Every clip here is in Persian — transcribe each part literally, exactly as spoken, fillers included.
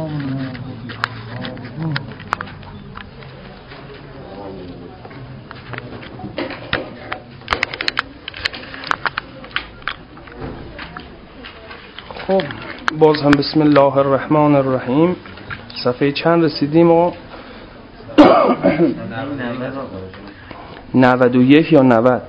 خب باز هم بسم الله الرحمن الرحیم. صفحه چند رسیدیم؟ و نود و یک یا نود؟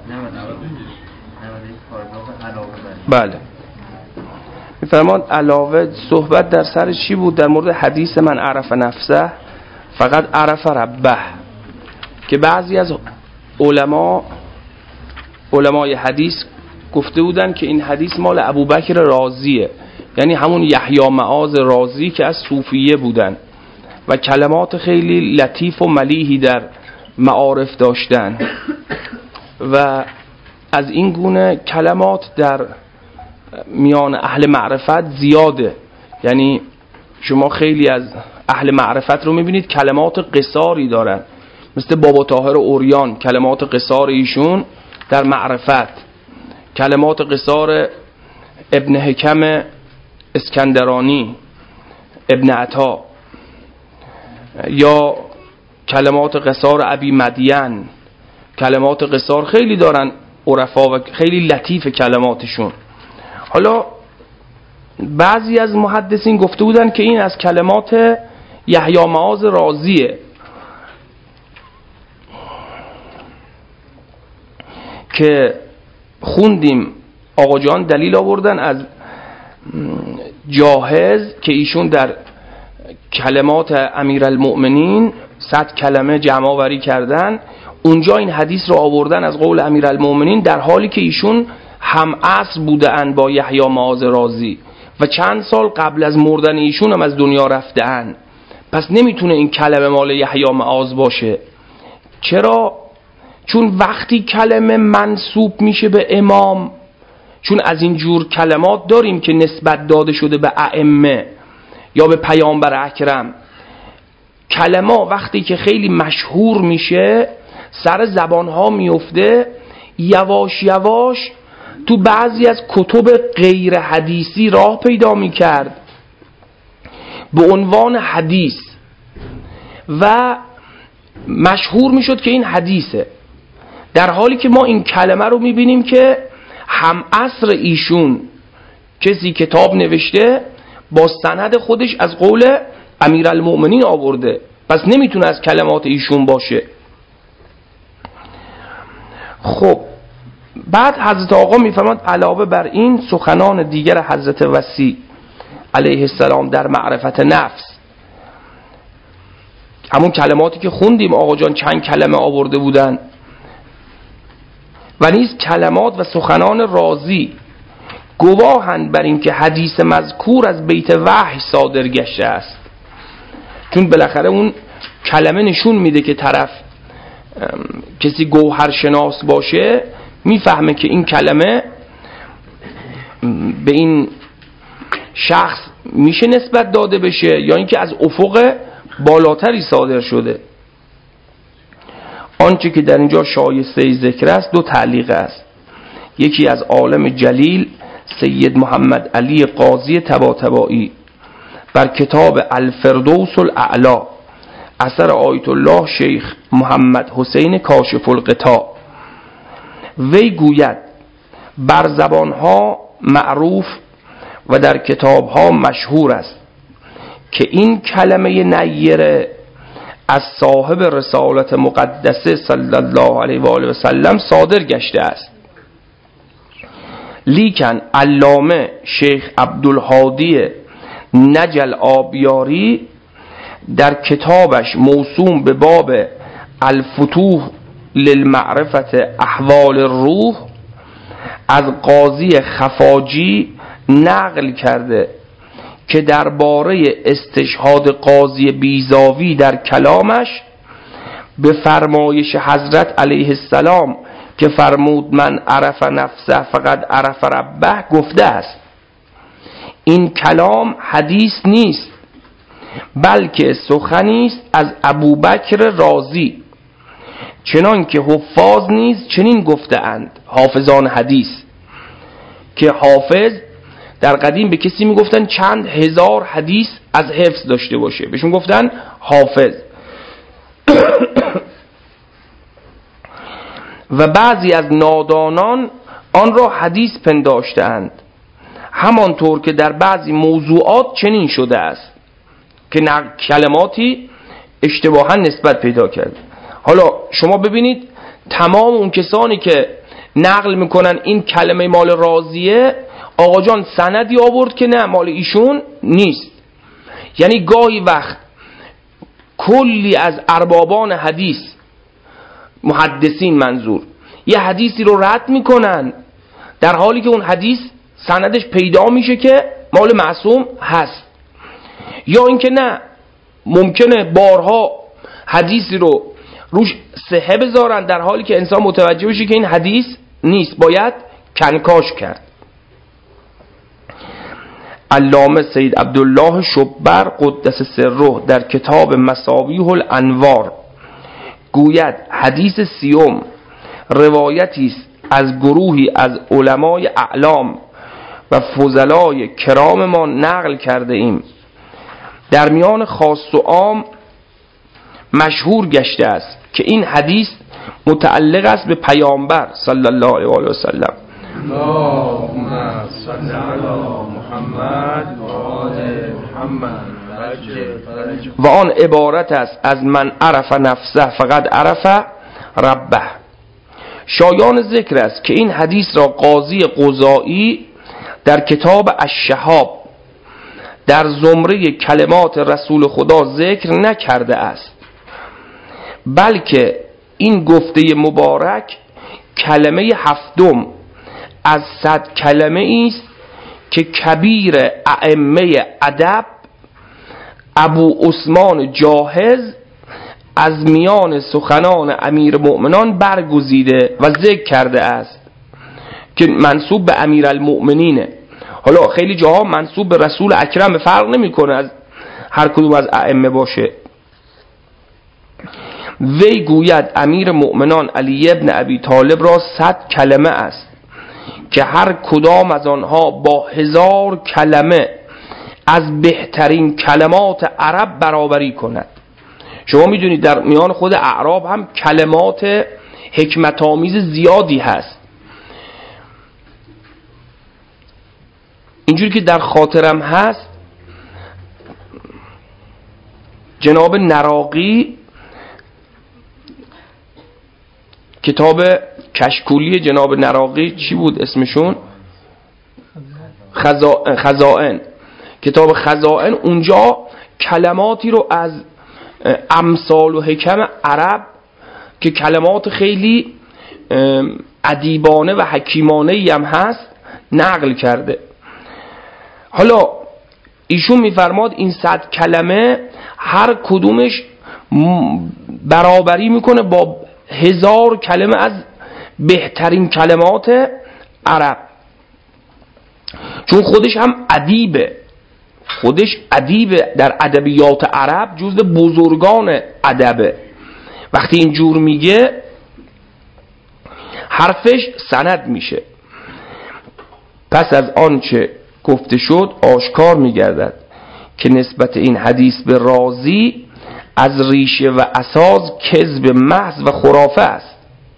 بله. میفرماد علاوه صحبت در سر چی بود؟ در مورد حدیث من عرف نفسه فقط عرف ربه، که بعضی از علما علمای حدیث گفته بودن که این حدیث مال ابوبکر رازیه، یعنی همون یحیی معاذ رازی که از صوفیه بودن و کلمات خیلی لطیف و ملیحی در معارف داشتن و از این گونه کلمات در میان اهل معرفت زیاده. یعنی شما خیلی از اهل معرفت رو میبینید کلمات قصاری دارن، مثل بابا طاهر اوریان کلمات قصار ایشون در معرفت، کلمات قصار ابن حکم اسکندرانی، ابن عطا، یا کلمات قصار ابی مدین، کلمات قصار خیلی دارن عرفا و خیلی لطیف کلماتشون. حالا بعضی از محدثین گفته بودن که این از کلمات یحیی معاذ رازیه که خوندیم آقا جان دلیل آوردن از جاهز که ایشون در کلمات امیرالمؤمنین صد کلمه جمع آوری کردن، اونجا این حدیث رو آوردن از قول امیرالمؤمنین در حالی که ایشون هم عصر بودن با یحیی معاذ رازی و چند سال قبل از مردن ایشون هم از دنیا رفتن. پس نمیتونه این کلمه مال یحیی معاذ باشه. چرا؟ چون وقتی کلمه منسوب میشه به امام، چون از این جور کلمات داریم که نسبت داده شده به ائمه یا به پیامبر اکرم، کلمه وقتی که خیلی مشهور میشه سر زبانها میفته، یواش یواش تو بعضی از کتب غیر حدیثی راه پیدا میکرد به عنوان حدیث و مشهور میشد که این حدیثه، در حالی که ما این کلمه رو میبینیم که هم عصر ایشون کسی کتاب نوشته با سند خودش از قول امیرالمؤمنین آورده، پس نمیتونه از کلمات ایشون باشه. خب بعد حضرت آقا میفرماد علاوه بر این سخنان دیگر حضرت وصی علیه السلام در معرفت نفس، همون کلماتی که خوندیم آقا جان چند کلمه آورده بودن، و نیز کلمات و سخنان رازی گواهند بر این که حدیث مذکور از بیت وحی صادر گشته است. چون بالاخره اون کلمه نشون میده که طرف کسی گوهرشناس باشه میفهمه که این کلمه به این شخص میشه نسبت داده بشه یا اینکه از افق بالاتری صادر شده. آنچه که در اینجا شایسته ذکر است دو تعلیق است. یکی از عالم جلیل سید محمد علی قاضی طباطبایی بر کتاب الفردوس الاعلی اثر آیت الله شیخ محمد حسین کاشف الغطا، وی گوید بر زبانها معروف و در کتابها مشهور است که این کلمه نیره از صاحب رسالت مقدسه صلی الله علیه و آله و سلم صادر گشته است، لیکن علامه شیخ عبدالهادی نجل آبیاری در کتابش موسوم به باب الفتوح للمعرفت احوال الروح از قاضی خفاجی نقل کرده که درباره استشهاد قاضی بیزاوی در کلامش به فرمایش حضرت علیه السلام که فرمود من عرف نفسه فقط عرف ربه گفته است این کلام حدیث نیست بلکه سخنی است از ابوبکر رازی، چنان که حفاظ نیز چنین گفته اند، حافظان حدیث، که حافظ در قدیم به کسی میگفتن چند هزار حدیث از حفظ داشته باشه، بهشون گفتن حافظ. و بعضی از نادانان آن را حدیث پنداشتند، همانطور که در بعضی موضوعات چنین شده است که کلماتی اشتباها نسبت پیدا کرد. حالا شما ببینید تمام اون کسانی که نقل میکنن این کلمه مال رازیه، آقا جان سندی آورد که نه مال ایشون نیست. یعنی گاهی وقت کلی از اربابان حدیث، محدثین منظور، یه حدیثی رو رد میکنن در حالی که اون حدیث سندش پیدا میشه که مال معصوم هست، یا اینکه نه ممکنه بارها حدیثی رو روش صحه بذارن در حالی که انسان متوجه بشه که این حدیث نیست، باید کنکاش کرد. علامه سید عبدالله شبر قدس سره در کتاب مصابیح الانوار گوید حدیث سیوم روایتی است از گروهی از علمای اعلام و فضلای کرام ما نقل کرده ایم، در میان خاص و عام مشهور گشته است که این حدیث متعلق است به پیامبر صلی الله علیه و سلم. اللهم صل علی محمد و آل محمد و آن عبارت است از من عرف نفسه فقد عرف ربه. شایان ذکر است که این حدیث را قاضی قضایی در کتاب الشهاب در زمره کلمات رسول خدا ذکر نکرده است، بلکه این گفته مبارک کلمه هفتم از صد کلمه است که کبیر ائمه ادب ابو عثمان جاهز از میان سخنان امیر مؤمنان برگزیده و ذکر کرده است که منسوب به امیر المؤمنینه. حالا خیلی جاها منسوب به رسول اکرم فرق نمی کنه از هر کدوم از ائمه باشه. وی گوید امیر مؤمنان علی ابن ابی طالب را صد کلمه است که هر کدام از آنها با هزار کلمه از بهترین کلمات عرب برابری کند. شما میدونید در میان خود اعراب هم کلمات حکمت آمیز زیادی هست. اینجوری که در خاطرم هست جناب نراقی کتاب کشکولی جناب نراقی چی بود اسمشون؟ خزائن. خزائن کتاب خزائن، اونجا کلماتی رو از امثال و حکم عرب که کلمات خیلی ادیبانه و حکیمانه هم هست نقل کرده. حالا ایشون میفرماد این صد کلمه هر کدومش برابری میکنه با هزار کلمه از بهترین کلمات عرب، چون خودش هم ادیبه، خودش ادیبه در ادبیات عرب، جزو بزرگان ادبه. وقتی اینجور میگه حرفش سند میشه. پس از آنچه گفته شد آشکار میگردد که نسبت این حدیث به رازی از ریشه و اساس کذب محض و خرافه است.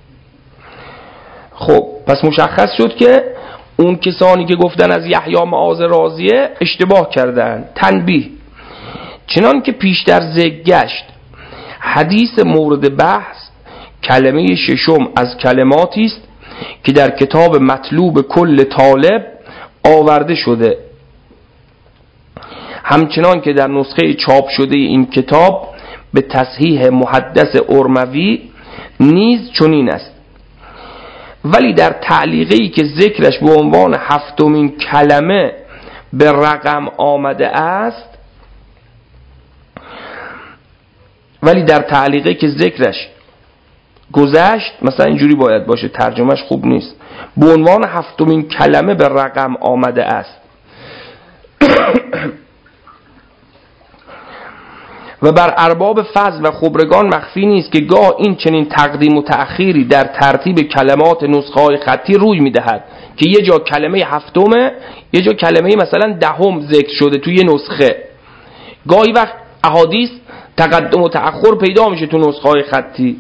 خب پس مشخص شد که اون کسانی که گفتن از یحیی معاذ رازیه اشتباه کردن. تنبیه: چنان که پیشتر ذکر گشت حدیث مورد بحث کلمه ششم از کلماتی است که در کتاب مطلوب کل طالب آورده شده، همچنان که در نسخه چاپ شده این کتاب به تصحیح محدث ارموی نیز چنین است. ولی در تعلیقی که ذکرش به عنوان هفتمین کلمه به رقم آمده است ولی در تعلیقی که ذکرش گذشت، مثلا اینجوری باید باشه، ترجمهش خوب نیست، به عنوان هفتمین کلمه به رقم آمده است. و بر ارباب فضل و خبرگان مخفی نیست که گاه این چنین تقدیم و تأخیری در ترتیب کلمات نسخه‌های خطی روی می‌دهد که یه جا کلمه هفتمه، یه جا کلمه مثلا دهم ذکر شده توی یه نسخه. گاهی وقت احادیث تقدم و تأخر پیدا میشه تو نسخه‌های خطی.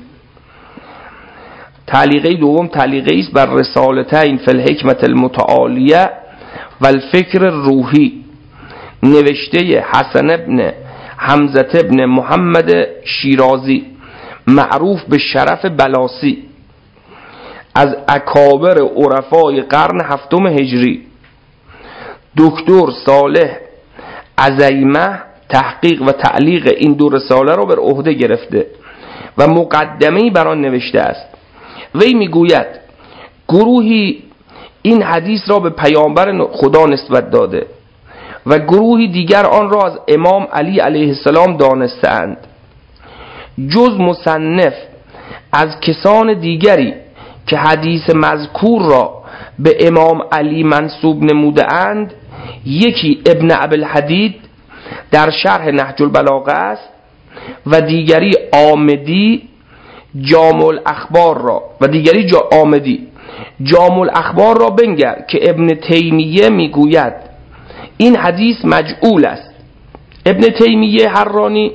تعلیقه دوم تعلیقه است بر رسالتین فی الحکمت المتعالیه و الفکر روحی، نوشته حسن ابن حمزه ابن محمد شیرازی معروف به شرف بلاسی از اکابر عرفای قرن هفتم هجری. دکتر صالح عزیمه تحقیق و تعلیق این دو رساله را بر عهده گرفته و مقدمه‌ای بر آن نوشته است. وی میگوید گروهی این حدیث را به پیامبر خدا نسبت داده و گروهی دیگر آن را از امام علی علیه السلام دانستند. جز مصنف از کسان دیگری که حدیث مذکور را به امام علی منسوب نموده اند، یکی ابن ابوالحدید در شرح نهج البلاغه است و دیگری آمدی جامع الاخبار را و دیگری جا آمدی جامع الاخبار را بنگر که ابن تیمیه میگوید این حدیث مجعول است. ابن تیمیه حرانی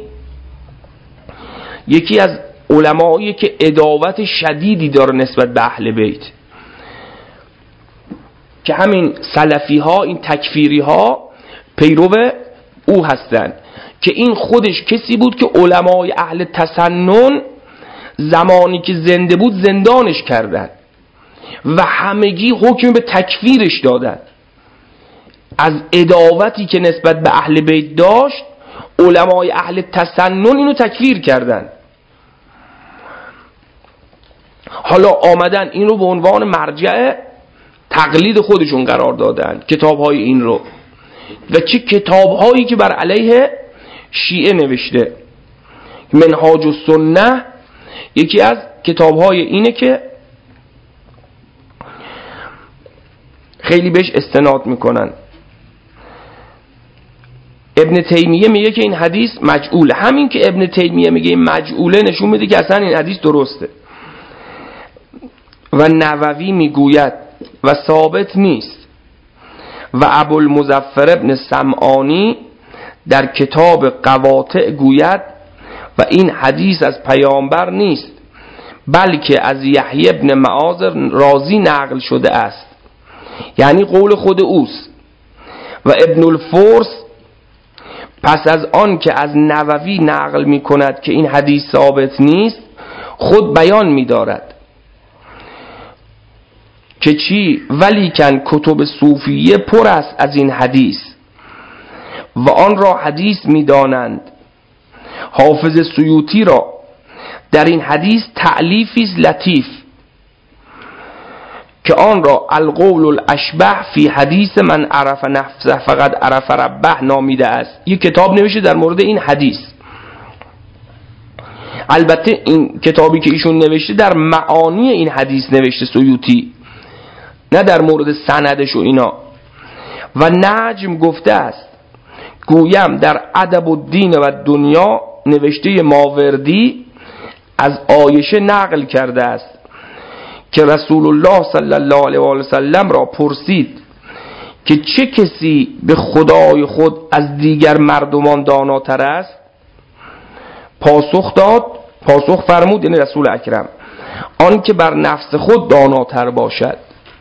یکی از علمایی که عداوت شدیدی داره نسبت به اهل بیت، که همین سلفی ها، این تکفیری ها پیرو او هستند، که این خودش کسی بود که علمای اهل تسنن زمانی که زنده بود زندانش کردند و همگی حکم به تکفیرش دادند. از عداوتی که نسبت به اهل بیت داشت، علمای اهل تسنن اینو تکفیر کردند. حالا آمدن این رو به عنوان مرجع تقلید خودشون قرار دادن، کتاب‌های این رو، و چه کتاب‌هایی که بر علیه شیعه نوشته. منهاج السنه یکی از کتاب‌های اینه که خیلی بهش استناد میکنن. ابن تیمیه میگه که این حدیث مجعوله. همین که ابن تیمیه میگه این مجعوله نشون میده که اصلا این حدیث درسته. و نووی میگوید و ثابت نیست. و ابوالمظفر ابن سمعانی در کتاب قواطع گوید و این حدیث از پیامبر نیست بلکه از یحیی ابن معاذ رازی نقل شده است، یعنی قول خود اوست. و ابن الفرس پس از آن که از نووی نقل می کند که این حدیث ثابت نیست، خود بیان می دارد که چی؟ ولیکن کتب صوفیه پر است از این حدیث و آن را حدیث می دانند. حافظ سیوطی را در این حدیث تألیفی لطیف که آن را القول الاشبه فی حدیث من عرف نفسه فقط عرف ربه نامیده است. یک کتاب نوشته در مورد این حدیث. البته این کتابی که ایشون نوشته در معانی این حدیث نوشته سیوطی، نه در مورد سندش و اینا. و نجم گفته است گویم در ادب الدین و دنیا نوشته ماوردی از عایشه نقل کرده است که رسول الله صلی الله علیه و سلم را پرسید که چه کسی به خدای خود از دیگر مردمان داناتر است؟ پاسخ داد پاسخ فرمود یعنی رسول اکرم آن که بر نفس خود داناتر باشد.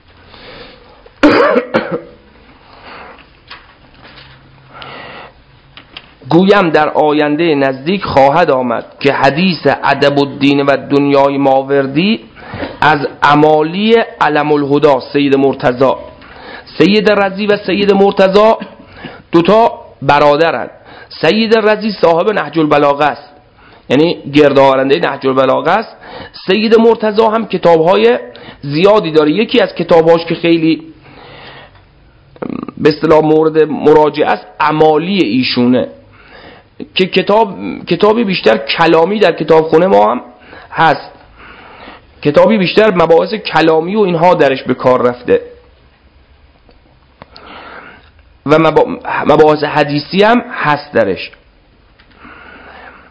گویم در آینده نزدیک خواهد آمد که حدیث ادب الدین و دنیای ماوردی از امالی علم الهدا سید مرتضی، سید رضی و سید مرتضی دوتا برادرند. سید رضی صاحب نهج البلاغه است، یعنی گردآورنده نهج البلاغه است. سید مرتضی هم کتاب‌های زیادی داره. یکی از کتاب‌هاش که خیلی به اصطلاح مورد مراجعه است امالی ایشونه، که کتاب کتابی بیشتر کلامی در کتابخونه ما هم هست، کتابی بیشتر مباحث کلامی و اینها درش به کار رفته و مباحث حدیثی هم هست درش.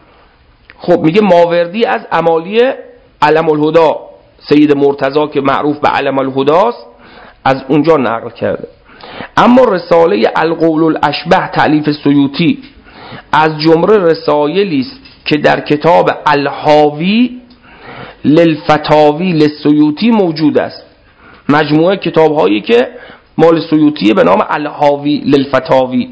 خب میگه ماوردی از امالی علم الهدا سید مرتضی که معروف به علم الهداست از اونجا نقل کرده. اما رساله القول الاشبه تألیف سیوطی از جمله رسایلی است که در کتاب الحاوی للفتاوی للسیوطی موجود است. مجموعه کتاب هایی که مال سیوطی به نام الحاوی للفتاوی.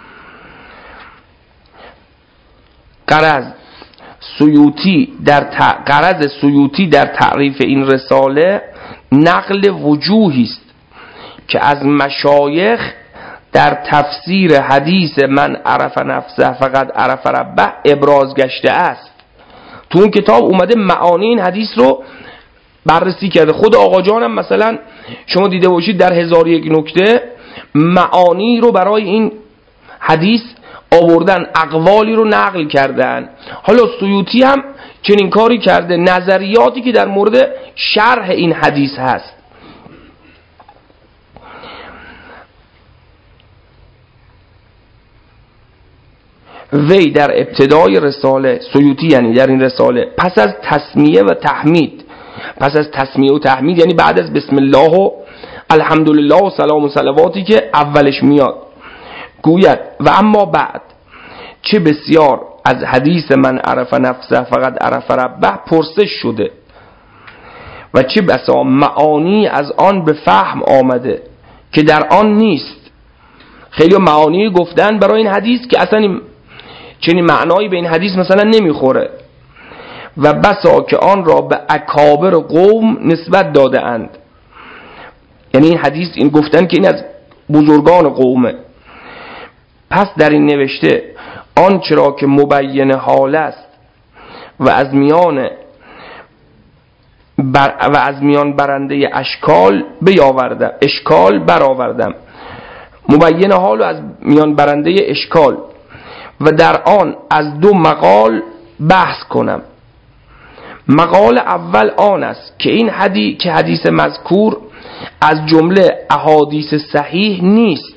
غرض سیوطی در ت... غرض سیوطی در تعریف این رساله نقل وجوهی است که از مشایخ در تفسیر حدیث من عرف نفسه فقط عرف ربه ابراز گشته است. تو اون کتاب اومده معانی این حدیث رو بررسی کرده. خود آقا جانم مثلا شما دیده باشید در هزار یک نکته معانی رو برای این حدیث آوردن، اقوالی رو نقل کردن. حالا سیوطی هم چنین کاری کرده، نظریاتی که در مورد شرح این حدیث هست. وی در ابتدای رساله، سیوطی یعنی در این رساله، پس از تسمیه و تحمید، پس از تسمیه و تحمید یعنی بعد از بسم الله و الحمدلله و سلام و صلواتی که اولش میاد، گوید و اما بعد چه بسیار از حدیث من عرف نفسه فقط عرف ربه پرسش شده و چه بسا معانی از آن به فهم آمده که در آن نیست. خیلی معانی گفتن برای این حدیث که اصلا چنین معنایی به این حدیث مثلا نمیخوره و بسا که آن را به اکابر قوم نسبت داده اند. یعنی این حدیث این گفتن که این از بزرگان قومه. پس در این نوشته آنچه را که مبین حال است و از میان بر و از میان برنده اشکال بیاوردم اشکال برآوردم مبین حال و از میان برنده اشکال و در آن از دو مقال بحث کنم. مقال اول آن است که این حدیث که حدیث مذکور از جمله احادیث صحیح نیست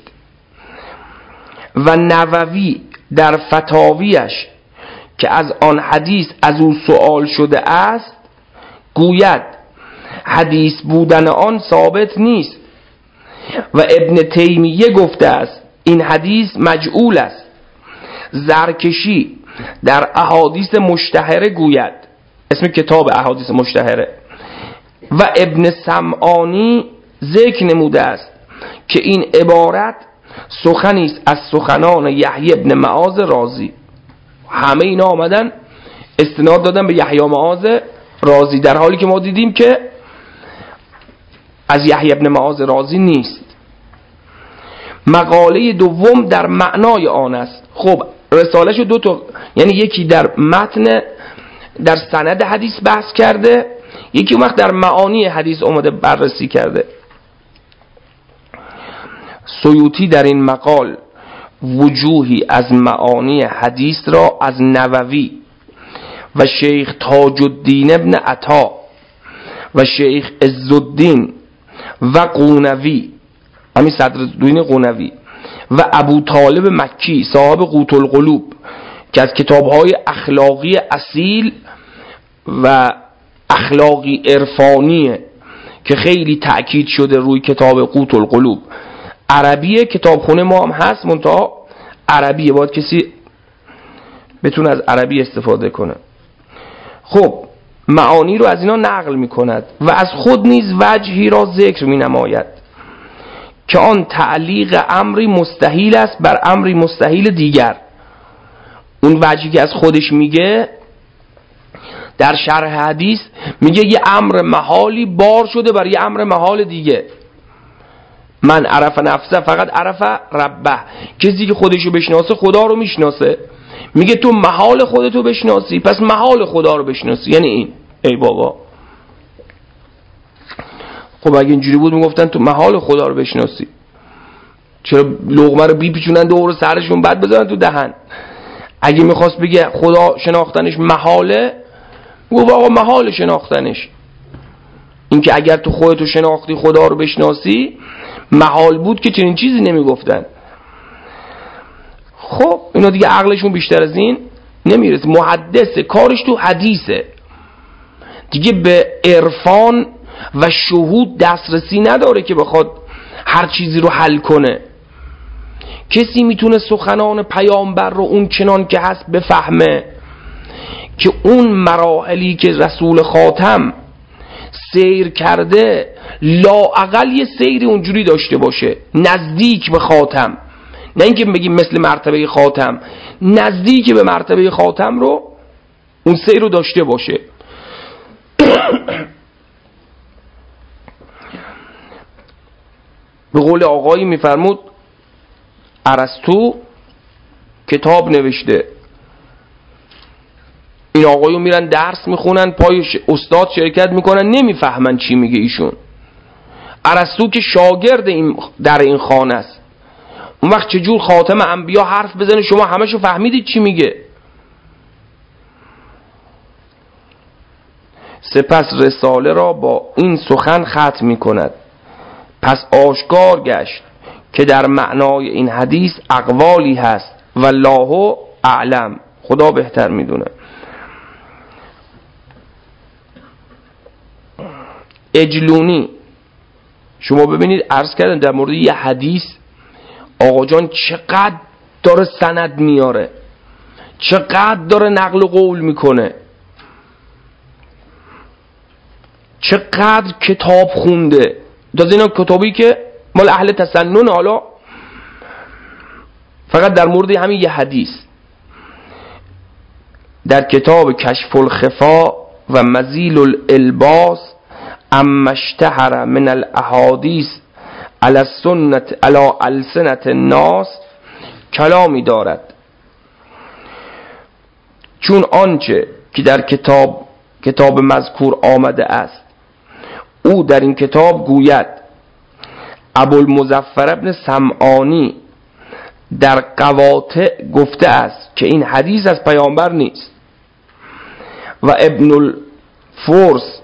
و نووی در فتاویش که از آن حدیث از او سؤال شده است گوید حدیث بودن آن ثابت نیست و ابن تیمیه گفته است این حدیث مجعول است. زرکشی در احادیث مشتهره گوید، اسم کتاب احادیث مشتهره، و ابن سمعانی ذکر نموده است که این عبارت سخنی است از سخنان یحیی ابن معاذ رازی. همه اینا آمدن استناد دادن به یحیی معاذ رازی، در حالی که ما دیدیم که از یحیی ابن معاذ رازی نیست. مقاله دوم در معنای آن است. خب رسالهشو دو تا، یعنی یکی در متن در سند حدیث بحث کرده، یکی اون وقت در معانی حدیث اومده بررسی کرده. سیوطی در این مقال وجوهی از معانی حدیث را از نووی و شیخ تاج الدین ابن عطا و شیخ عزالدین و قونوی، همین صدرالدین قونوی و ابو طالب مکی صاحب قوت القلوب که از کتابهای اخلاقی اصیل و اخلاقی عرفانیه که خیلی تأکید شده روی کتاب قوت القلوب. عربیه، کتابخونه ما هم هست منتها عربیه، باید کسی بتونه از عربی استفاده کنه. خب معانی رو از اینا نقل می کند و از خود نیز وجهی را ذکر می نماید که آن تعلیق امری مستحیل است بر امری مستحیل دیگر. اون وجهی که از خودش میگه در شرح حدیث میگه یه امر محالی بار شده بر یه امر محال دیگه. من عرف نفسه فقط عرف ربه، کسی که خودشو بشناسه خدا رو میشناسه. میگه تو محال خودتو بشناسی پس محال خدا رو بشناسی، یعنی این. ای بابا، خب اگه اینجوری بود میگفتن تو محال خدا رو بشناسی، چرا لقمه رو بیپیچونن دور سرشون بعد بذارن تو دهن؟ اگه میخواست بگه خدا شناختنش محاله، گفت آقا محال شناختنش. این که اگر تو خودتو شناختی خدا رو بشناسی محال بود که چنین چیزی نمیگفتن. خب اینا دیگه عقلشون بیشتر از این نمیرسه. محدثه، کارش تو حدیثه دیگه، به عرفان و شهود دسترسی نداره که بخواد هر چیزی رو حل کنه. کسی میتونه سخنان پیامبر رو اون چنان که هست بفهمه که اون مراحلی که رسول خاتم سیر کرده لااقل یه سیری اونجوری داشته باشه، نزدیک به خاتم، نه اینکه بگیم مثل مرتبه خاتم، نزدیک به مرتبه خاتم رو اون سیر رو داشته باشه. به قول آقایی میفرمود ارسطو کتاب نوشته، این آقایون میرن درس میخونن، پای استاد شرکت میکنن، نمیفهمن چی میگه ایشون. ارسطو که شاگرد این در این خانه است، اون وقت چجور خاتم انبیا حرف بزنه شما همشو فهمیدید چی میگه؟ سپس رساله را با این سخن ختم میکند: پس آشکار گشت که در معنای این حدیث اقوالی هست والله اعلم، خدا بهتر میدونه. اجلونی، شما ببینید عرض کردم در مورد یه حدیث آقا جان چقدر داره سند میاره، چقدر داره نقل و قول میکنه، چقدر کتاب خونده. دازه اینا کتابی که مال اهل تسنن، حالا فقط در مورد همین یه حدیث در کتاب کشف الخفا و مزیل الالباس اما اشتهر من الاحادیث علی السنت علی السنت الناس کلامی دارد، چون آنچه که در کتاب کتاب مذکور آمده است او در این کتاب گوید ابوالمظفر ابن سمعانی در قواطع گفته است که این حدیث از پیامبر نیست، و ابن الفرس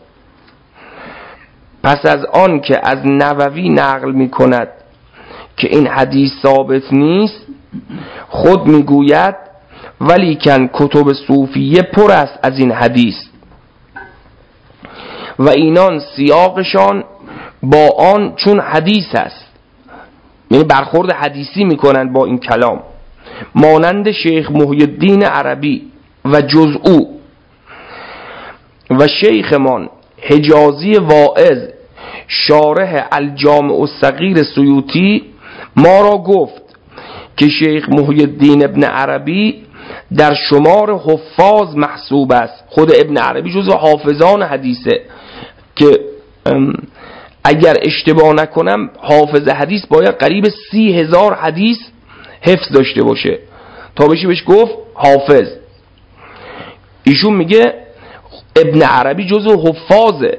پس از آن که از نووی نقل می کند که این حدیث ثابت نیست خود می گوید ولیکن کتب صوفیه پر است از این حدیث و اینان سیاقشان با آن چون حدیث است، یعنی برخورد حدیثی میکنند با این کلام، مانند شیخ محی الدین عربی و جز او و شیخمان حجازی واعظ شارح الجامع الصغیر سیوطی ما را گفت که شیخ محی الدین ابن عربی در شمار حفاظ محسوب است. خود ابن عربی جزو حافظان حدیثه که اگر اشتباه نکنم حافظ حدیث باید قریب سی هزار حدیث حفظ داشته باشه تا بشه بهش گفت حافظ. ایشون میگه ابن عربی جزو حفاظه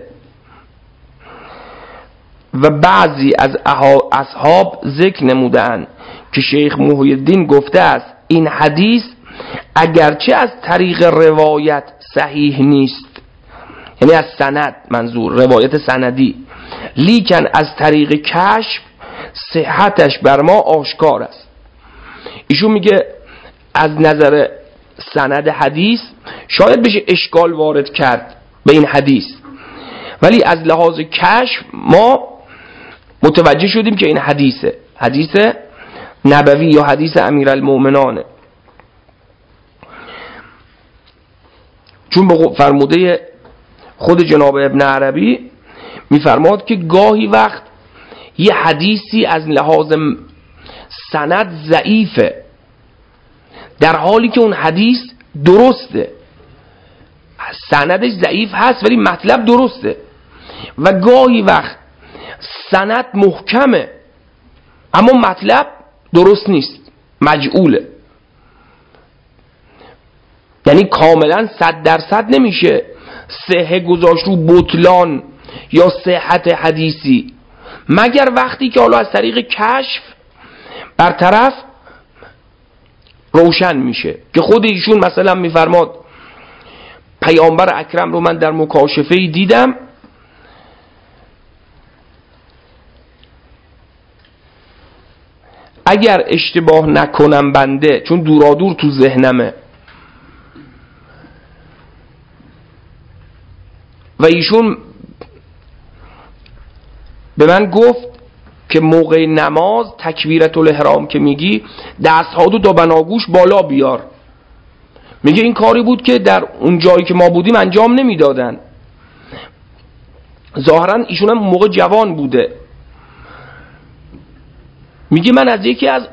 و بعضی از اصحاب ذکر نمودن که شیخ محی الدین گفته است این حدیث اگرچه از طریق روایت صحیح نیست، یعنی از سند منظور روایت سندی، لیکن از طریق کشف صحتش بر ما آشکار است. ایشون میگه از نظر سند حدیث شاید بشه اشکال وارد کرد به این حدیث، ولی از لحاظ کشف ما متوجه شدیم که این حدیثه، حدیث نبوی یا حدیث امیرالمؤمنانه. چون به فرموده خود جناب ابن عربی میفرماد که گاهی وقت یه حدیثی از لحاظ سند ضعیفه در حالی که اون حدیث درسته، سندش ضعیف هست ولی مطلب درسته، و گاهی وقت سند محکمه اما مطلب درست نیست، مجعوله، یعنی کاملا صد درصد نمیشه صحه گذاشت رو بطلان یا صحت حدیثی، مگر وقتی که حالا از طریق کشف برطرف روشن میشه. که خود ایشون مثلا میفرماد پیامبر اکرم رو من در مکاشفه‌ای دیدم اگر اشتباه نکنم بنده، چون دورادور تو ذهنمه، و ایشون به من گفت که موقع نماز تکبیرت الاحرام که میگی دست‌هاتو تا بناگوش بالا بیار. میگه این کاری بود که در اون جایی که ما بودیم انجام نمیدادن. ظاهرا ایشون هم موقع جوان بوده. میگه من از یکی از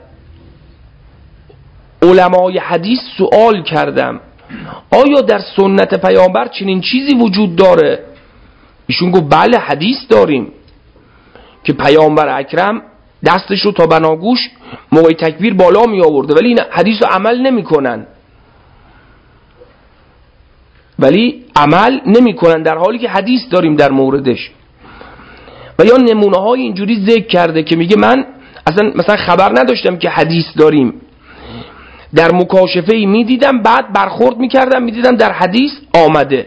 علمای حدیث سوال کردم آیا در سنت پیامبر چنین چیزی وجود داره؟ ایشون گفت بله حدیث داریم که پیامبر اکرم دستش رو تا بناگوش موقع تکبیر بالا می آورده، ولی این حدیث رو عمل نمی کنن ولی عمل نمی کنن در حالی که حدیث داریم در موردش. و یا نمونه های اینجوری ذکر کرده که میگه من اصلا مثلا خبر نداشتم که حدیث داریم، در مکاشفه ای می دیدم بعد برخورد می کردم می دیدم در حدیث آمده.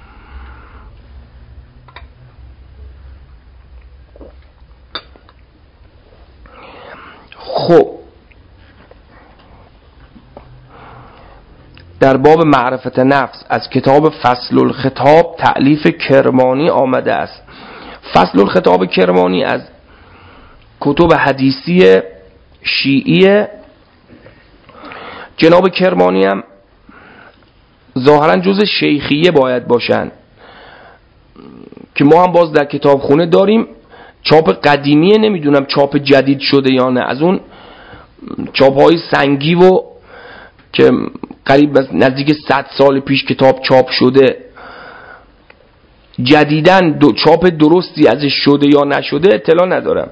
خب در باب معرفت نفس از کتاب فصل الخطاب تألیف کرمانی آمده است. فصل الخطاب کرمانی از کتب حدیثی شیعی. جناب کرمانی هم ظاهرا جز شیخیه باید باشن که ما هم باز در کتابخونه داریم. چاپ قدیمیه، نمیدونم چاپ جدید شده یا نه. از اون چاپ های سنگی و که قریب نزدیک صد سال پیش کتاب چاپ شده، جدیدن دو چاپ درستی ازش شده یا نشده اطلاع ندارم.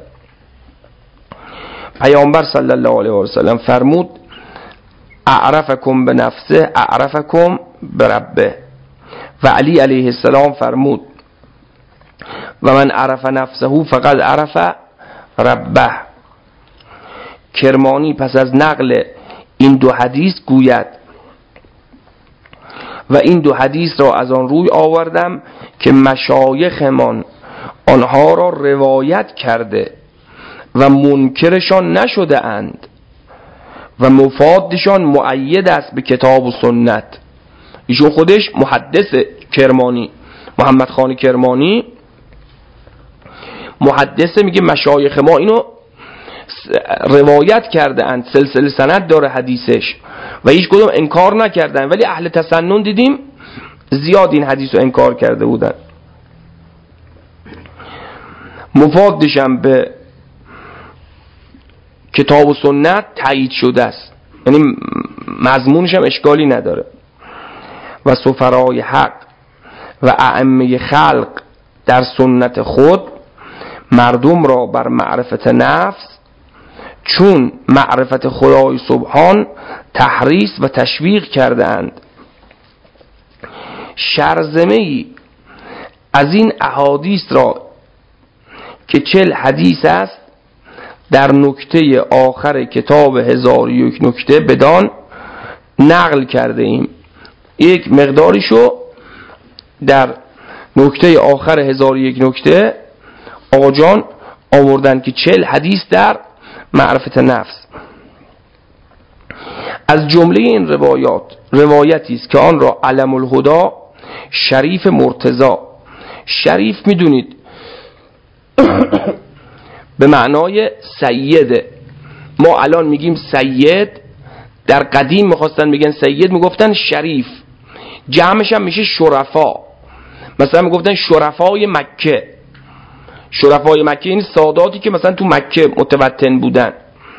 پیامبر صلی الله علیه و سلم فرمود اعرفکم به نفسه اعرفکم به ربه. و علی علیه السلام فرمود و من عرف نفسه فقد عرف ربه. کرمانی پس از نقل این دو حدیث گوید و این دو حدیث را از آن روی آوردم که مشایخمان آنها را روایت کرده و منکرشان نشده اند و مفادشان مؤید است به کتاب و سنت. ایشون خودش محدث کرمانی، محمد خان کرمانی محدثه، میگه مشایخ ما اینو روایت کرده اند، سلسله سند داره حدیثش و هیچ کدوم انکار نکردن، ولی اهل تسنن دیدیم زیاد این حدیث رو انکار کرده بودن. مفادشم به کتاب و سنت تایید شده است، یعنی مضمونش هم اشکالی نداره. و سفرای حق و ائمه خلق در سنت خود مردم را بر معرفت نفس چون معرفت خدای سبحان تحریص و تشویق کردند. شرزمه‌ای از این احادیث را که چل حدیث است در نکته آخر کتاب هزار و یک نکته بدان نقل کرده ایم. یک مقداریشو در نکته آخر هزار و یک نکته آقا جان آوردن که چل حدیث در معرفت نفس. از جمله این روایات روایتی است که آن را علم الهدا شریف مرتضی، شریف میدونید به معنای سید، ما الان میگیم سید، در قدیم میخواستن میگن سید میگفتن شریف، جمعش هم میشه شرفا. مثلا میگفتن شرفای مکه، شرفای مکه این ساداتی که مثلا تو مکه متوطن بودن.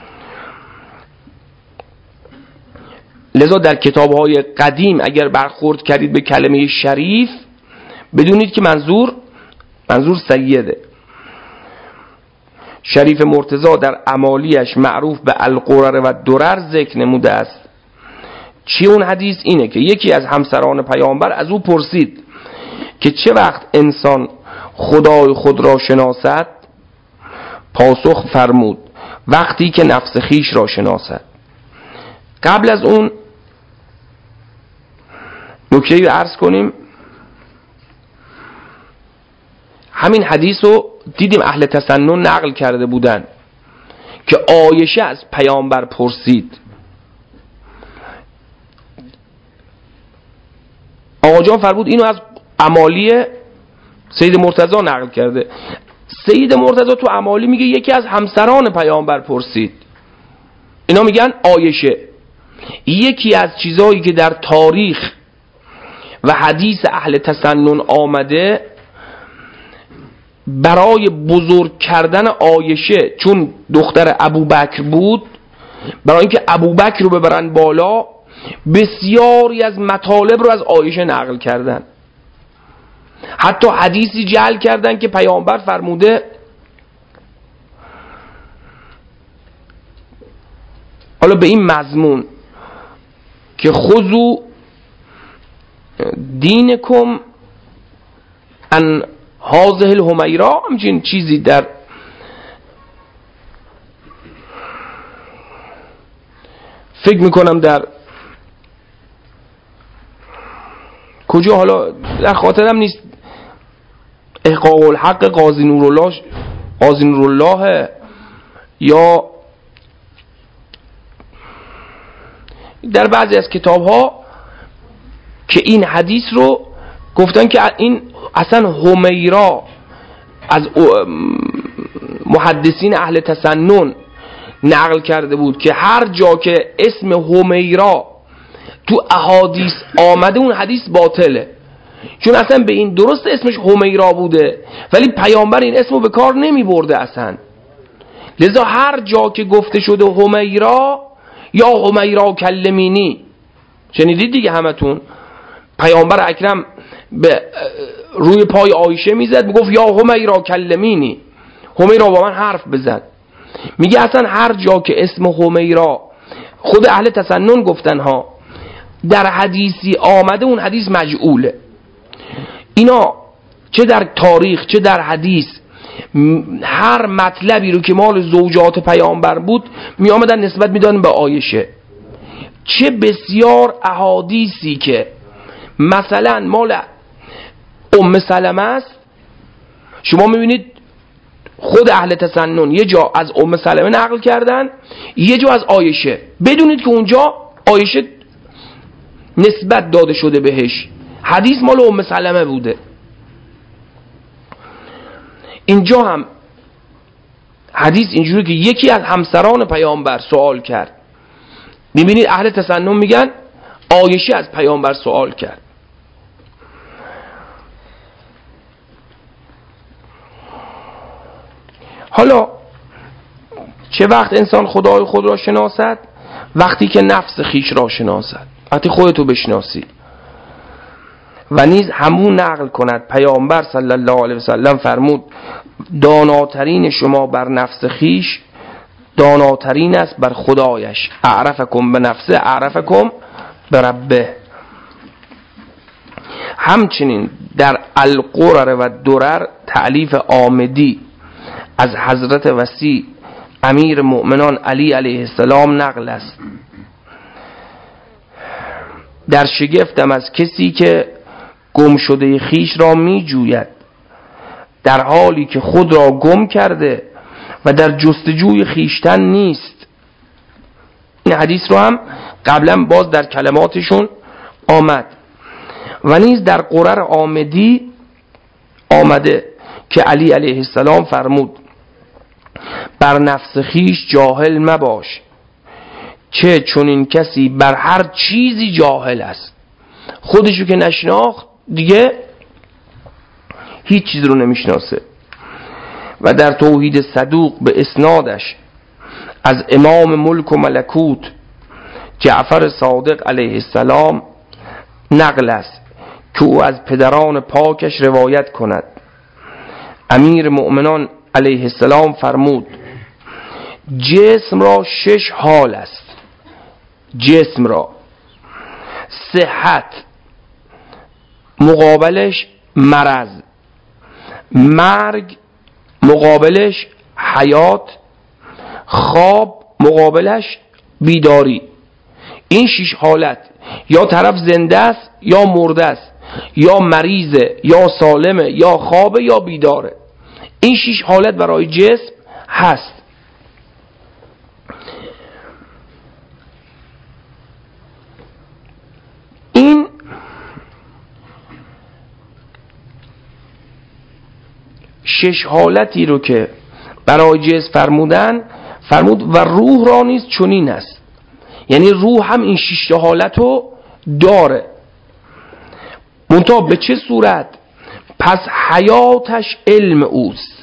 لذا در کتاب‌های قدیم اگر برخورد کردید به کلمه شریف بدونید که منظور منظور سیده. شریف مرتضی در اعمالیش معروف به القرر و درر ذکر نموده است. چی اون حدیث؟ اینه که یکی از همسران پیامبر از او پرسید که چه وقت انسان خدای خود را شناسد؟ پاسخ فرمود وقتی که نفس خیش را شناسد. قبل از اون نکته‌ای رو عرض کنیم. همین حدیث رو دیدیم اهل تسنن نقل کرده بودن که عایشه از پیامبر پرسید آقا جان فرمود اینو از اعمالی سید مرتضی نقل کرده. سید مرتضی تو اعمالی میگه یکی از همسران پیامبر پرسید، اینا میگن عایشه. یکی از چیزایی که در تاریخ و حدیث اهل تسنن آمده برای بزرگ کردن عایشه، چون دختر ابوبکر بود، برای اینکه ابوبکر رو ببرن بالا، بسیاری از مطالب رو از عایشه نقل کردن. حتی حدیثی جعل کردن که پیامبر فرموده حالا به این مضمون که خذوا دینکم ان هذه الحمیرا، همچین چیزی در فکر میکنم در کجا، حالا در خاطرم نیست، احقاق الحق قاضی نورالله قاضی نورالله یا در بعضی از کتاب ها که این حدیث رو گفتن که این اصلا حمیرا از محدثین اهل تسنن نقل کرده بود که هر جا که اسم حمیرا تو احادیث آمده اون حدیث باطله، چون اصلا به این درست اسمش حمیرا بوده ولی پیامبر این اسمو به کار نمی برده اصلا. لذا هر جا که گفته شده حمیرا یا حمیرا کلمینی، شنیدید دیگه همتون، پیامبر اکرم به روی پای عایشه میزد میگفت یا حمیرا کلمینی، حمیرا با من حرف بزن. میگه اصلا هر جا که اسم حمیرا، خود اهل تسنن گفتن ها، در حدیثی آمده اون حدیث مجعوله. اینا چه در تاریخ چه در حدیث هر مطلبی رو که مال زوجات پیامبر بود می آمدن نسبت میدن به عایشه. چه بسیار احادیثی که مثلا مال ام سلمه است، شما میبینید خود اهل تسنن یه جا از ام سلمه نقل کردن، یه جا از عایشه، بدونید که اونجا عایشه نسبت داده شده بهش، حدیث مال ام سلمه بوده. اینجا هم حدیث اینجوری که یکی از همسران پیامبر سوال کرد، میبینید اهل تسنن میگن عایشه از پیامبر سوال کرد. حالا چه وقت انسان خدای خود را شناسد؟ وقتی که نفس خیش را شناسد، وقتی خودتو بشناسی و نیز همون نقل کند. پیامبر صلی الله علیه وسلم فرمود داناترین شما بر نفس خیش داناترین است بر خدایش، اعرفکم به نفسه اعرفکم به ربه. همچنین در القرر و درر تألیف آمدی از حضرت وصی امیر مؤمنان علی علیه السلام نقل است. در شگفتم از کسی که گم شده خیش را می جوید در حالی که خود را گم کرده و در جستجوی خیشتن نیست. این حدیث رو هم قبلا باز در کلماتشون آمد. و نیز در قرر آمدی آمده که علی علیه السلام فرمود بر نفس خیش جاهل مباش، چه چون این کسی بر هر چیزی جاهل است. خودشو که نشناخت دیگه هیچ چیز رو نمیشناسه. و در توحید صدوق به اسنادش از امام ملک و ملکوت جعفر صادق علیه السلام نقل است که او از پدران پاکش روایت کند. امیر مؤمنان علیه السلام فرمود جسم را شش حال است. جسم را صحت مقابلش مرض، مرگ مقابلش حیات، خواب مقابلش بیداری. این شش حالت، یا طرف زنده است یا مرده است، یا مریضه یا سالمه، یا خوابه یا بیداره. این شش حالت برای جسم هست. این شش حالتی رو که برای جسم فرمودن، فرمود و روح را نیز چنین است. یعنی روح هم این شش حالت رو داره، منتها به چه صورت؟ پس حیاتش علم اوست.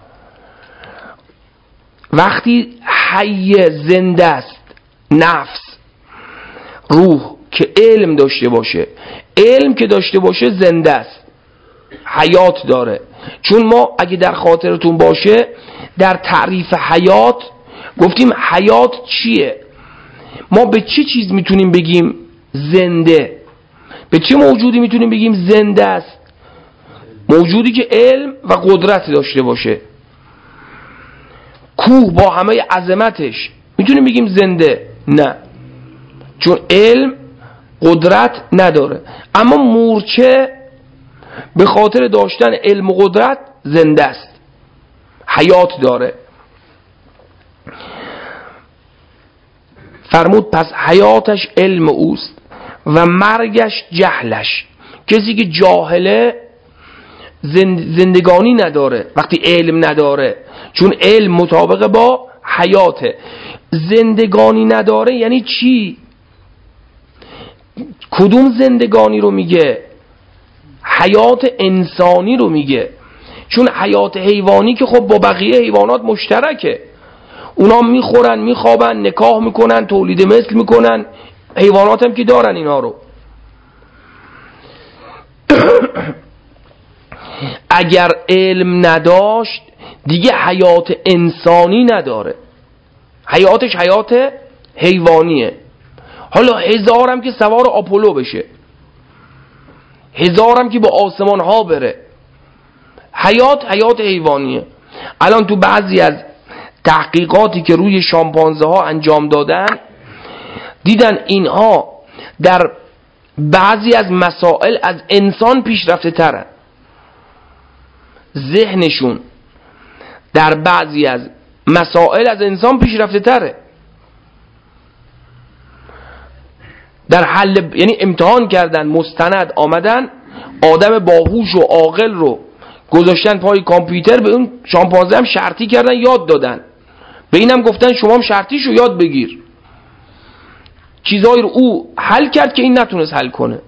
وقتی حی زنده است نفس، روح که علم داشته باشه، علم که داشته باشه زنده است، حیات داره. چون ما اگه در خاطرتون باشه در تعریف حیات گفتیم حیات چیه؟ ما به چه چیز میتونیم بگیم زنده؟ به چه موجودی میتونیم بگیم زنده است؟ موجودی که علم و قدرت داشته باشه. کوه با همه عظمتش میتونیم بگیم زنده؟ نه، چون علم قدرت نداره. اما مورچه به خاطر داشتن علم و قدرت زنده است، حیات داره. فرمود پس حیاتش علم اوست و مرگش جهلش. کسی که جاهله زندگانی نداره وقتی علم نداره، چون علم مطابق با حیاته. زندگانی نداره یعنی چی؟ کدوم زندگانی رو میگه؟ حیات انسانی رو میگه. چون حیات حیوانی که خب با بقیه حیوانات مشترکه، اونا میخورن، میخوابن، نکاح میکنن، تولید مثل میکنن، حیوانات هم که دارن اینا رو. اگر علم نداشت دیگه حیات انسانی نداره، حیاتش حیات حیوانیه. حالا هزارم که سوار آپولو بشه، هزارم که با آسمان ها بره، حیات حیات حیوانیه. الان تو بعضی از تحقیقاتی که روی شامپانزه ها انجام دادن دیدن اینها در بعضی از مسائل از انسان پیشرفته ترن. ذهنشون در بعضی از مسائل از انسان پیشرفته تره. در حل، یعنی امتحان کردن، مستند آمدن، آدم باهوش و عاقل رو گذاشتن پای کامپیوتر، به اون شامپانزه هم شرطی کردن یاد دادن، به اینم گفتن شما هم شرطیشو یاد بگیر. چیزایی رو او حل کرد که این نتونست حل کنه.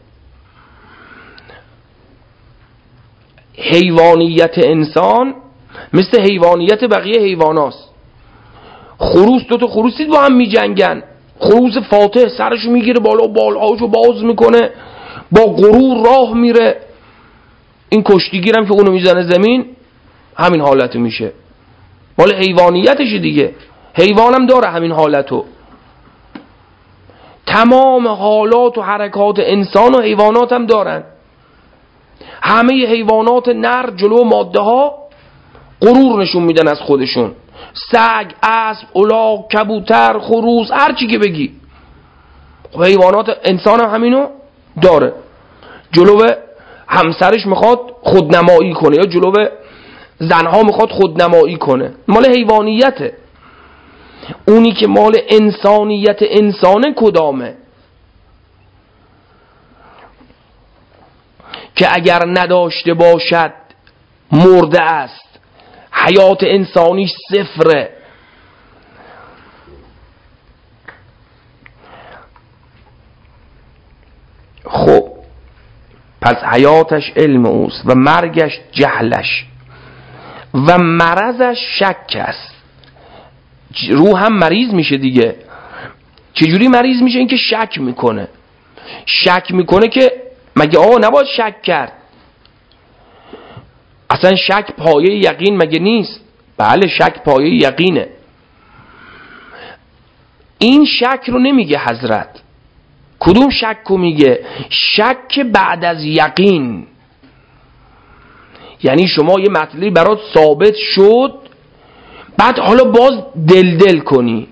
حیوانیت انسان مثل حیوانیت بقیه حیواناست. خروس، دو تا خروس دید با هم می جنگن، خروس فاتح سرشو میگیره بالا، بالهاشو باز میکنه، با غرور راه میره. این کشتیگیرم که اونو میزنه زمین همین حالتو میشه، مال حیوانیتش دیگه. حیوانم داره همین حالتو. تمام حالات و حرکات انسان و حیوانات هم دارن. همه حیوانات نر جلو ماده ها غرور نشون میدن از خودشون. سگ، اسب، الاغ، کبوتر، خروس، هر چی که بگی. حیوانات، انسان هم همینو داره. جلو همسرش میخواد خودنمایی کنه یا جلو زنها میخواد خودنمایی کنه، مال حیوانیته. اونی که مال انسانیت انسانه کدامه؟ که اگر نداشته باشد مرده است، حیات انسانیش صفره. خب پس حیاتش علم اوست و مرگش جهلش و مرضش شک است. روح هم مریض میشه دیگه. چجوری مریض میشه؟ این که شک میکنه. شک میکنه که مگه آقا نباید شک کرد؟ اصلا شک پایه یقین مگه نیست؟ بله شک پایه یقینه. این شک رو نمیگه حضرت. کدوم شک رو میگه؟ شک بعد از یقین. یعنی شما یه مطلبی برات ثابت شد، بعد حالا باز دل دل کنی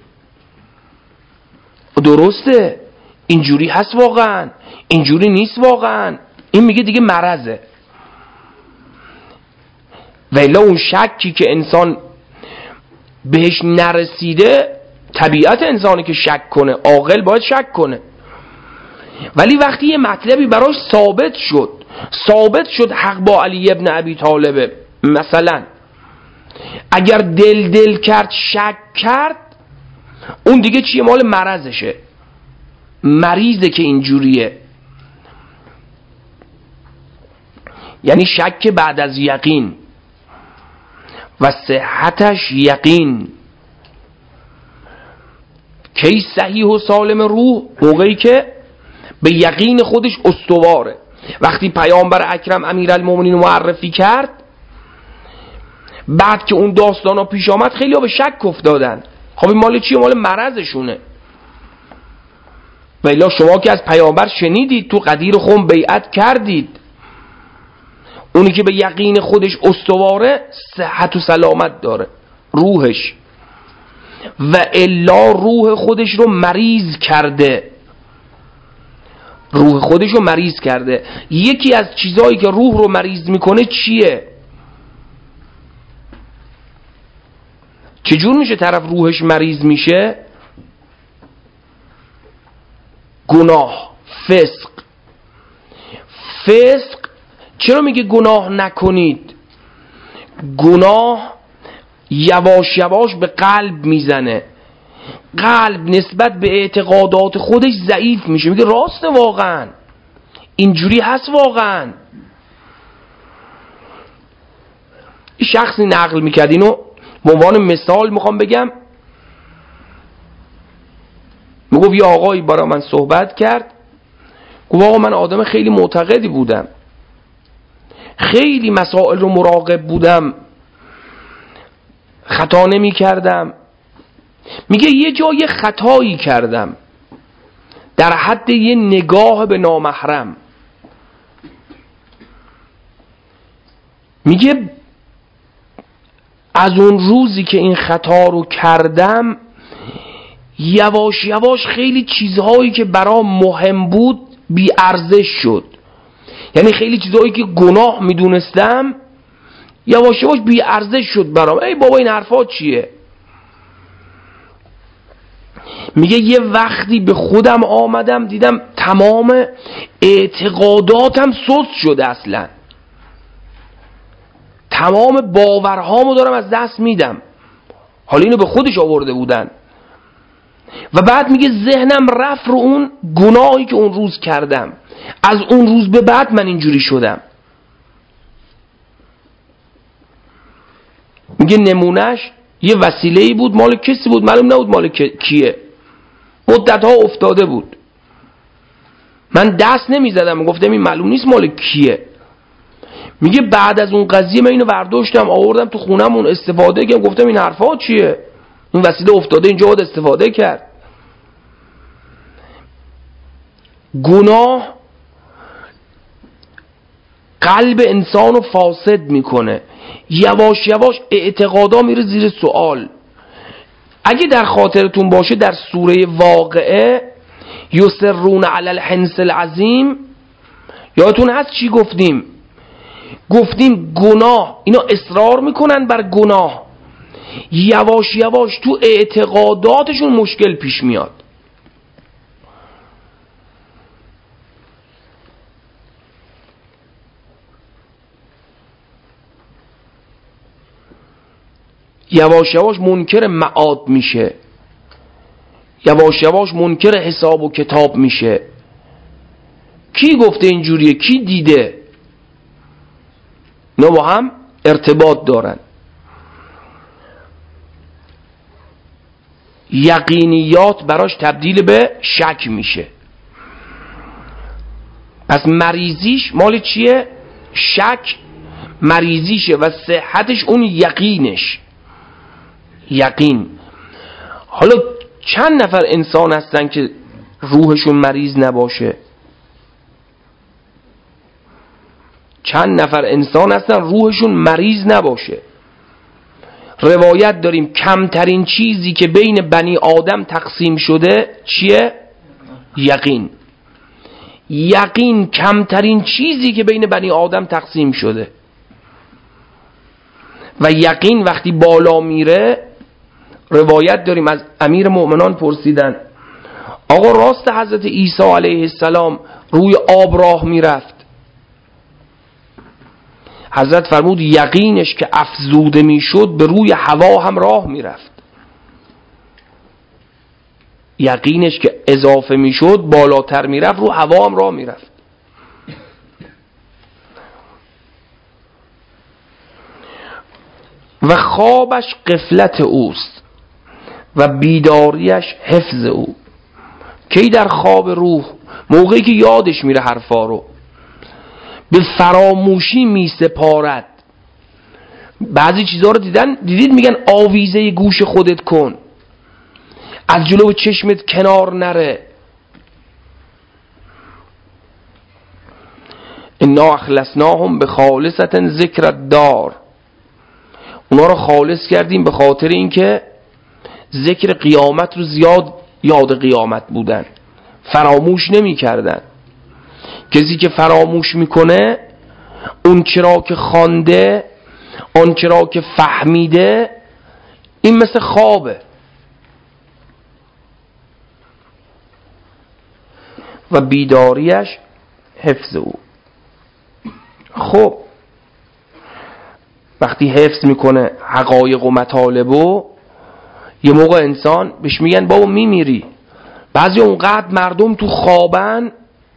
درسته اینجوری هست واقعا، اینجوری نیست واقعا. این میگه دیگه مرضه. ولی اون شکی که انسان بهش نرسیده، طبیعت انسانی که شک کنه، عاقل باید شک کنه. ولی وقتی یه مطلبی براش ثابت شد، ثابت شد حق با علی ابن ابی طالب مثلا، اگر دل دل کرد شک کرد اون دیگه چیه؟ مال مرضشه، مریضه که اینجوریه. یعنی شک بعد از یقین و صحتش یقین. کی صحیح و سالم روح؟ موقعی که به یقین خودش استواره. وقتی پیامبر اکرم امیرالمومنین رو معرفی کرد، بعد که اون داستانا پیش آمد خیلی ها به شک افتادن. خب این مال چیه؟ مال مرضشونه. و الا شما که از پیامبر شنیدید، تو غدیر خم بیعت کردید، اونی که به یقین خودش استواره صحت و سلامت داره روحش، و الا روح خودش رو مریض کرده. روح خودش رو مریض کرده. یکی از چیزهایی که روح رو مریض میکنه چیه؟ چجور میشه طرف روحش مریض میشه؟ گناه، فسق. فسق چرا میگه گناه نکنید؟ گناه یواش یواش به قلب میزنه، قلب نسبت به اعتقادات خودش ضعیف میشه، میگه راسته واقعا اینجوری هست واقعا. این شخصی نقل میکرد، اینو به عنوان مثال میخوام بگم. میگفت یه آقایی برای من صحبت کرد، گفت آقا من آدم خیلی معتقدی بودم، خیلی مسائل رو مراقب بودم، خطا نمی کردم. میگه یه جای خطایی کردم در حد یه نگاه به نامحرم. میگه از اون روزی که این خطا رو کردم یواش یواش خیلی چیزهایی که برام مهم بود بی ارزش شد. یعنی خیلی چیزهایی که گناه میدونستم یواش یواش بی ارزش شد برام. ای بابا این حرفا چیه؟ میگه یه وقتی به خودم آمدم دیدم تمام اعتقاداتم سست شده، اصلا تمام باورهامو دارم از دست میدم. حالا اینو به خودش آورده بودن. و بعد میگه ذهنم رفت رو اون گناهی که اون روز کردم، از اون روز به بعد من اینجوری شدم. میگه نمونهش یه وسیله‌ای بود، مال کسی بود، معلوم نبود مال کیه، مدت‌ها افتاده بود. من دست نمیزدم، گفتم این معلوم نیست مال کیه. میگه بعد از اون قضیه من اینو برداشتم آوردم تو خونمون استفاده کردم، گفتم این حرفا چیه؟ این وسیله افتاده اینجا باید استفاده کرد. گناه قلب انسانو فاسد میکنه، یواش یواش اعتقادا میره زیر سوال. اگه در خاطرتون باشه در سوره واقعه یسرون علی الحنث العظیم، یادتون هست چی گفتیم؟ گفتیم گناه، اینا اصرار میکنن بر گناه، یواش یواش تو اعتقاداتشون مشکل پیش میاد. یواش یواش منکر معاد میشه، یواش یواش منکر حساب و کتاب میشه. کی گفته اینجوریه؟ کی دیده؟ اینا با هم ارتباط دارن. یقینیات براش تبدیل به شک میشه. پس مریضیش مال چیه؟ شک مریضیشه و صحتش اون یقینش. یقین. حالا چند نفر انسان هستن که روحشون مریض نباشه؟ چند نفر انسان هستن روحشون مریض نباشه؟ روایت داریم کمترین چیزی که بین بنی آدم تقسیم شده چیه؟ یقین. یقین کمترین چیزی که بین بنی آدم تقسیم شده. و یقین وقتی بالا میره، روایت داریم از امیر مؤمنان پرسیدن آقا راست حضرت عیسی علیه السلام روی آب راه میرفت؟ حضرت فرمود یقینش که افزوده میشد به روی هوا هم راه میرفت. یقینش که اضافه میشد بالاتر میرفت، رو هوا هم راه میرفت. و خوابش غفلت اوست و بیداریش حفظ او. کی در خواب روح؟ موقعی که یادش میره حرفا رو، به فراموشی میسپارد. بعضی چیزها رو دیدن دیدید میگن آویزه گوش خودت کن، از جلو چشمت کنار نره. انا اخلصناهم بخالصة ذکر الدار، اونا رو خالص کردیم به خاطر اینکه ذکر قیامت رو زیاد یاد قیامت بودن، فراموش نمی کردن. کسی که فراموش میکنه اون چرا که خوانده، اون چرا که فهمیده، این مثل خوابه. و بیداریش حفظ او. خب وقتی حفظ میکنه حقایق و مطالبو، یه موقع انسان بهش میگن بابا میمیری. بعضی اونقدر مردم تو خوابن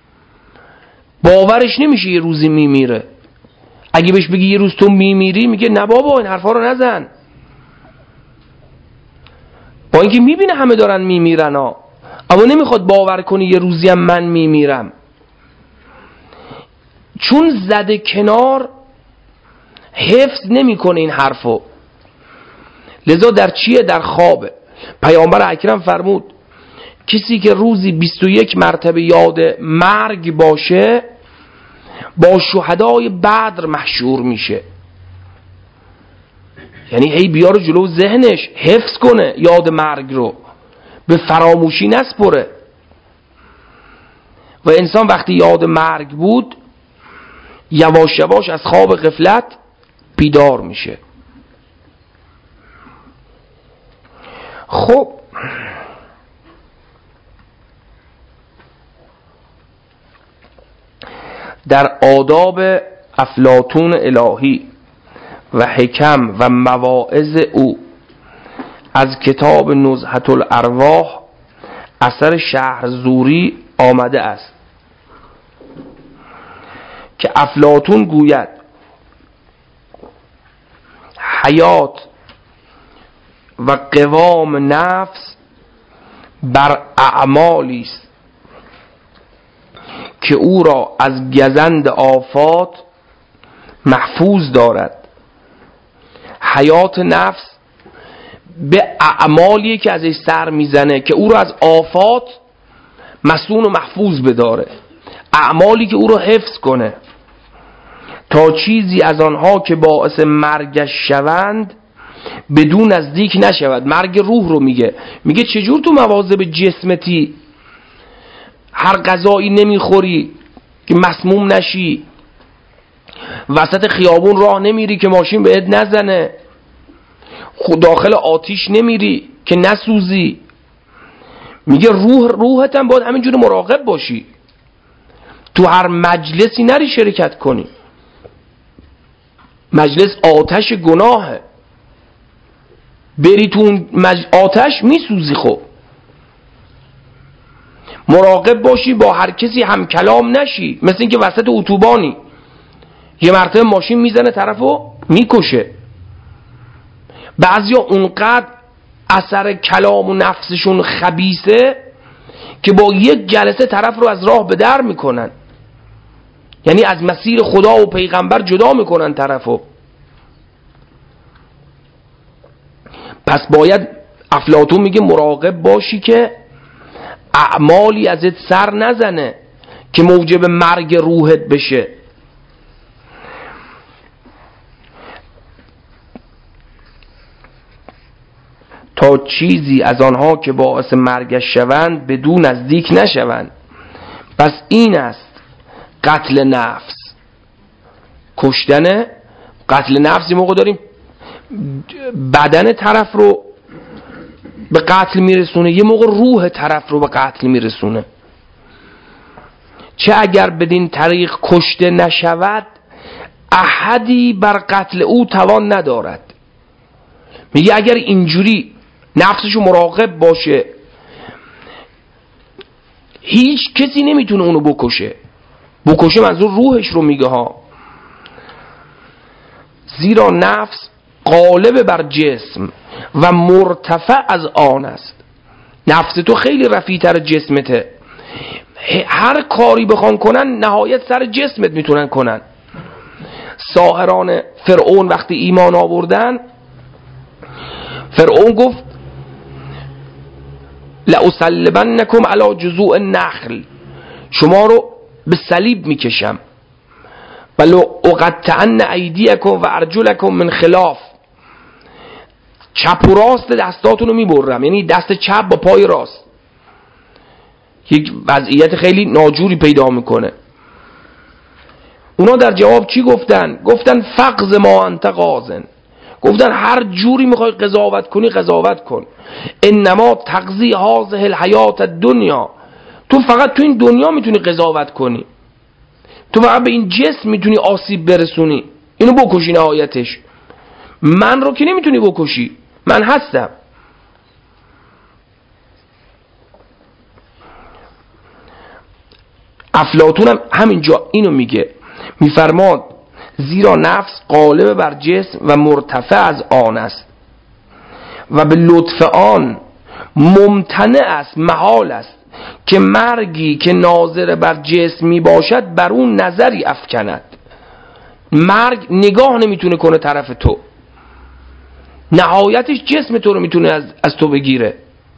باورش نمیشه یه روزی میمیره. اگه بهش بگی یه روز تو میمیری، میگه نه بابا این حرفا رو نزن. با اینکه میبینه همه دارن میمیرن ها، اما نمیخواد باور کنی یه روزی هم من میمیرم، چون زده کنار حفظ نمیکنه این حرفو. لذا در چیه؟ در خوابه. پیامبر اکرم فرمود کسی که روزی بیست و یک مرتبه یاد مرگ باشه با شهدای بدر محشور میشه. یعنی هی بیاره جلو ذهنش، حفظ کنه یاد مرگ رو، به فراموشی نسپره. و انسان وقتی یاد مرگ بود یواش یواش از خواب غفلت بیدار میشه. خب در آداب افلاطون الهی و حکم و مواعظ او از کتاب نزهة الارواح اثر شهرزوری آمده است که افلاطون گوید حیات و قوام نفس بر اعمالی است که او را از گزند آفات محفوظ دارد. حیات نفس به اعمالیه که ازش سر میزنه که او را از آفات مسون و محفوظ بداره، اعمالی که او را حفظ کنه تا چیزی از آنها که باعث مرگش شوند بدون نزدیک نشود. مرگ روح رو میگه. میگه چجور تو مواظب جسمتی هر غذایی نمیخوری که مسموم نشی، وسط خیابون راه نمیری که ماشین بهت نزنه، داخل آتیش نمیری که نسوزی. میگه روح روحت هم باید همینجور مراقب باشی، تو هر مجلسی نری شرکت کنی. مجلس آتش گناهه، بری تو اون مج... آتش میسوزی. خب مراقب باشی با هر کسی هم کلام نشی، مثل این که وسط اتوبانی یه مرتبه ماشین میزنه طرفو میکشه. بعضیا اونقدر اثر کلام و نفسشون خبیثه که با یک جلسه طرف رو از راه به در میکنن، یعنی از مسیر خدا و پیغمبر جدا میکنن طرفو. پس باید افلاطون میگه مراقب باشی که اعمالی ازت سر نزنه که موجب مرگ روحت بشه. تا چیزی از آنها که باعث مرگش شوند بدون نزدیک نشوند. پس این است قتل نفس، کشتن. قتل نفس یه موقع داریم بدن طرف رو به قتل میرسونه، یه موقع روح طرف رو به قتل میرسونه. چه اگر بدین طریق کشته نشود احدی بر قتل او توان ندارد. میگه اگر اینجوری نفسشو مراقب باشه هیچ کسی نمیتونه اونو بکشه. بکشه منظور روحش رو میگه ها. زیرا نفس غالب بر جسم و مرتفع از آن است. نفس تو خیلی رفیع‌تر جسمته، هر کاری بخوان کنن نهایت سر جسمت میتونن کنن. ساحران فرعون وقتی ایمان آوردن، فرعون گفت لأصلبنکم علی جذوع النخل، شما رو به صلیب میکشم، ولو اقطعن ایدیکم و ارجلکم من خلاف، چپ و راست دستاتون رو میبرم، یعنی دست چپ با پای راست. یک وضعیت خیلی ناجوری پیدا میکنه. اونا در جواب چی گفتن؟ گفتن فقز ما انت قاضن، گفتن هر جوری میخوای قضاوت کنی قضاوت کن، انما تقضی هذه الحیات الدنیا، تو فقط تو این دنیا میتونی قضاوت کنی، تو فقط به این جسم میتونی آسیب برسونی، اینو بکشی نهایتش. من رو که نمیتونی بکشی، من هستم. افلاطون هم همینجا اینو میگه، میفرماد زیرا نفس غالب بر جسم و مرتفع از آن است و به لطف آن ممتنع است، محال است که مرگی که ناظر بر جسم می باشد بر اون نظری افکند. مرگ نگاه نمیتونه کنه طرف تو، نهایتش جسم تو رو میتونه از, از تو بگیره.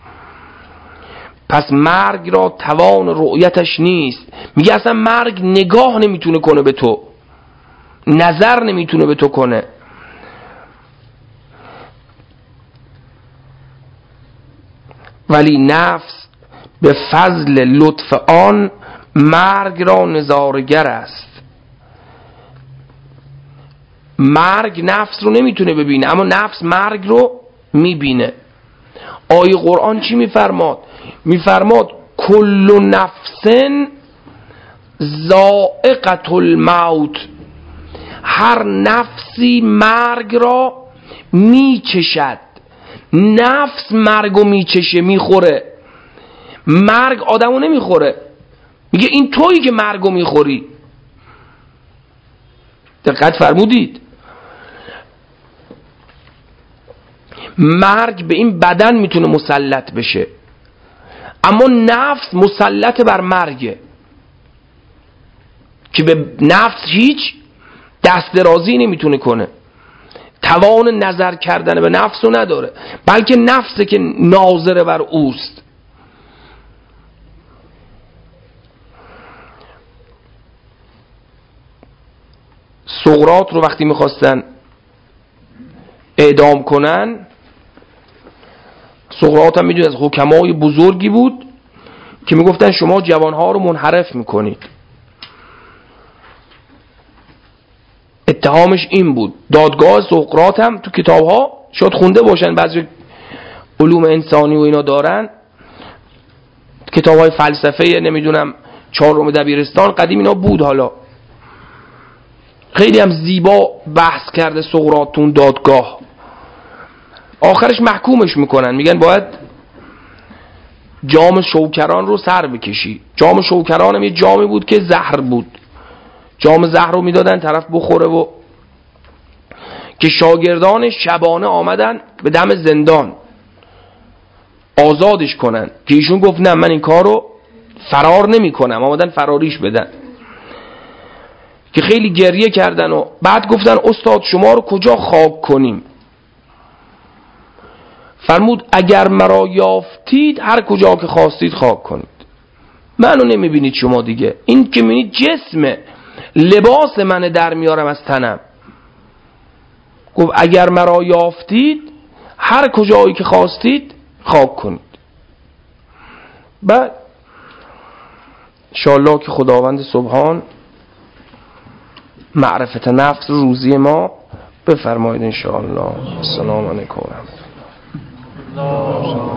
پس مرگ را توان رؤیتش نیست. میگه اصلا مرگ نگاه نمیتونه کنه به تو، نظر نمیتونه به تو کنه. ولی نفس به فضل لطف آن مرگ را نظارگر است. مرگ نفس رو نمیتونه ببینه، اما نفس مرگ رو میبینه. آیه قرآن چی میفرماد؟ میفرماد کل نفس ذائقة الموت، هر نفسی مرگ را میچشد. نفس مرگو میچشه، میخوره. مرگ آدمو نمیخوره. میگه این تویی که مرگو میخوری. دقت فرمودید؟ مرگ به این بدن میتونه مسلط بشه، اما نفس مسلط بر مرگه که به نفس هیچ دست درازی نمیتونه کنه، توان نظر کردن به نفس رو نداره، بلکه نفسه که ناظر بر اوست. سقراط رو وقتی میخواستن اعدام کنن، سقراط هم میدونید از حکمای بزرگی بود که میگفتن شما جوانها رو منحرف میکنید. اتهامش این بود. دادگاه سقراط هم تو کتابها شاید خونده باشن، بعضی علوم انسانی و اینا دارن، کتابهای فلسفه نمیدونم چهارم دبیرستان قدیم اینا بود. حالا خیلی هم زیبا بحث کرده سقراط تو دادگاه. آخرش محکومش میکنن، میگن باید جام شوکران رو سر بکشی. جام شوکران هم یه جامی بود که زهر بود، جام زهر رو میدادن طرف بخوره، و که شاگردان شبانه آمدن به دم زندان آزادش کنن، که ایشون گفت نه من این کار رو فرار نمی کنم، آمدن فراریش بدن، که خیلی گریه کردن و بعد گفتن استاد شما رو کجا خاک کنیم؟ فرمود اگر مرا یافتید هر کجا که خواستید خاک کنید، منو نمیبینید شما دیگه، این که میبینید جسمه، لباس منه در میارم از تنم. گفت اگر مرا یافتید هر کجایی که خواستید خاک کنید. بعد انشاءالله که خداوند سبحان معرفت نفس روزی ما بفرمایید انشاءالله. السلام علیکم و رحمت الله.